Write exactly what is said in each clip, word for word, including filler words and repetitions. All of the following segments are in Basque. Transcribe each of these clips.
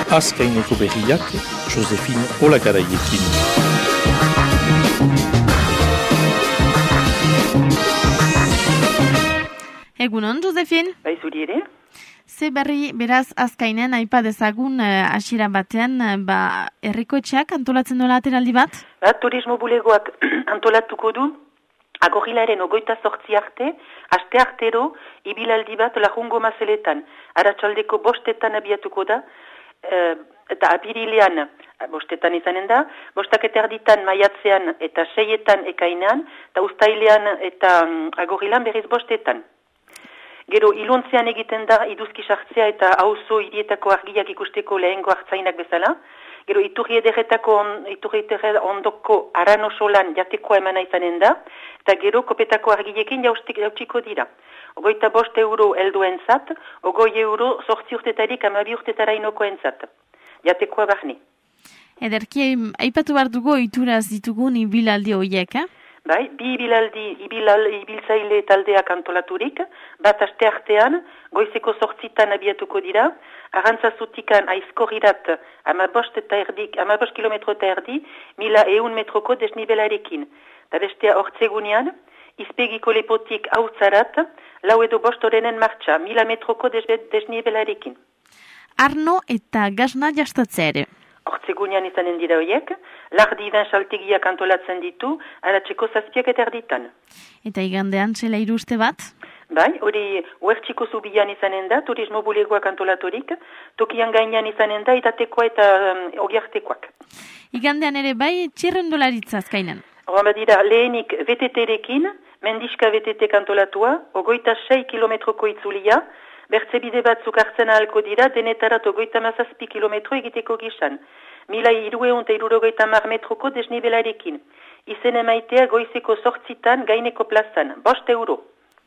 Azkaineko berriak, Josefine Olagaraiekin. Egunon, Josefine? Bai, zuri ere? Ze berri, beraz, azkainen, aipa dezagun, hasiera uh, batean, uh, ba, herriko etxeak antolatzen dola ateraldi bat? Ba, turismo bulegoak antolatuko du, agorrilaren ogoita sortzi arte, aste artero, ibilaldi bat lajungo mazeletan. Arratsaldeko bostetan abiatuko da, uh, eta apirilean, bostetan izanen da, bostak eta erditan maiatzean eta seietan ekainean, eta ustailean eta um, agorrilan berriz bostetan. Gero, iluntzean egiten da iduzki sartzea eta auzo hirietako argiak ikusteko lehengo hartzainak bezala. Gero, iturri ederretako on, iturri ederret ondoko arano solan jatekoa emana izanen da. Eta gero, kopetako argiekin jautsiko dira. Ogoita bost euro helduen zat, ogoi euro sortzi urtetarik amabi urtetarainoko entzat. Jatekoa barne. Ederki, aipatu behar dugu ituraz ditugun ibilaldi horiek, eh? Bai, bi ibilaldi ibilal, ibiltzaile taldeak antolaturik, bat aste artean, goizeko sortzitan abiatuko dira, arantzazutikan aizkorrirat amabost eta erdik, amabost kilometro eta erdi, mila eun metroko desnibelarekin. Da bestea hortzegunean, izpegiko lepotik hautzarat, lau edo bost horrenen martxa, mila metroko desnibelarekin. Arno eta gazna jastatzea ere. Hortzegunean izanen dira horiek, lardi idan saltegiak antolatzen ditu, aratzeko zazpiak eta erditan. Eta igandean zela iruste bat? Bai, hori huertxiko zubian izanen da, turismo bulegoak antolaturik, tokian gainean izanen da, idatekoa eta um, ogiartekoak. Igandean ere bai, txirrendolaritza azkainan? Horba dira, lehenik V T T-rekin, mendiska V T T kantolatua, ogoita sei kilometroko itzulia, bertzebide batzuk hartzen ahalko dira, denetarat ogoita mazazpi kilometro egiteko gizan. Mila irueun eta irurogeita mar metroko desnibelarekin. Izen emaitea goizeko sortzitan gaineko plazan, bost euro.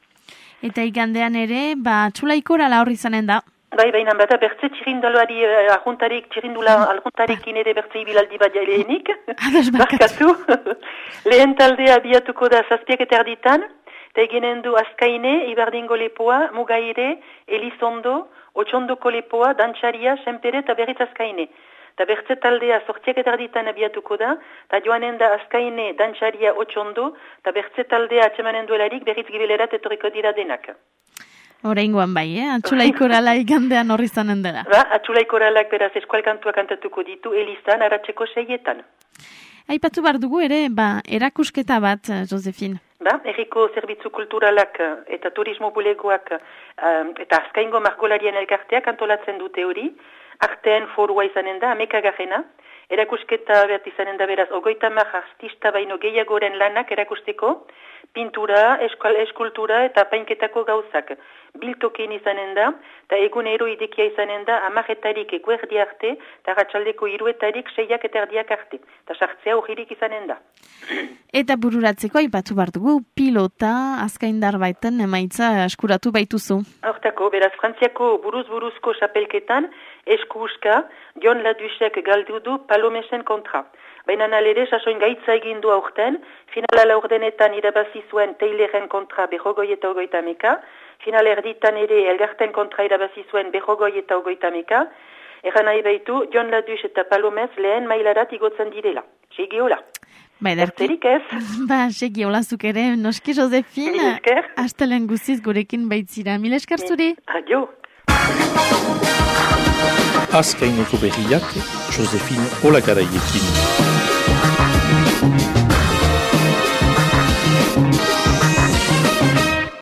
Eta igandean ere, ba, txulaikora la horri zanen da. Bai, baina bada bertze txirindaloari ahuntarik, txirindula alhuntarekin ere bertze ibilaldi bat lehenik. Barkatu. Lehen taldea biatuko da zazpiak eta erditan, eta eginen du Azkaine, Ibardingo lepoa, Mugaire, Elizondo, Otxondoko lepoa, Dantxaria, Senpere eta berriz Azkaine. Eta bertze taldea sortziak eta erditan abiatuko da, eta joanen da Azkaine, Dantxaria, Otxondo, eta bertze taldea atxemanen duelarik berriz gibelerat etorriko dira denak. Horrengoan bai, eh? Atxulaikorala igandean horri zanen dela. Ba, atxulaikoralak beraz eskualkantua kantatuko ditu Elizan, aratzeko seietan. Aipatu behar dugu ere, ba, erakusketa bat, Josefine. Ba, erriko zerbitzu kulturalak eta turismo bulegoak um, eta azkaingo margolarien elkarteak antolatzen dute hori, arteen forua izanen da, amekagarrena, erakusketa bat izanen da beraz, ogoita mar artista baino gehiagoren lanak erakusteko, pintura, eskal, eskultura eta painketako gauzak. Biltoken izanen da, eta egunero idekia izanen da, amaretarik eguerdi arte, eta ratxaldeko iruetarik seiak eta erdiak arte. Eta sartzea horirik izanen da. Eta bururatzeko aipatu behar dugu, pilota, azkaindar baiten emaitza eskuratu baituzu. Hortako, beraz, Frantziako buruz-buruzko xapelketan, eskuuska, Jon Ladusek galdu du Palomesen kontra. Baina nalere, sasoin gaitza egin du aurten, finala laurdenetan irabazi zuen Tayleren kontra berrogoi eta ogoita meka, final erditan ere elgarten kontra irabazi zuen berrogoi eta ogoita meka, eran nahi baitu, Jon Ladus eta Palomez lehen mailarat igotzen direla. Segi hola. Ba, Erterik ez? Ba, segi hola zuk ere, noski Josefine. Mil esker. Astelen guziz gurekin baitzira. Mil esker zuri. Adio. Azkaineko berriak, Josefine Olagaraiekin.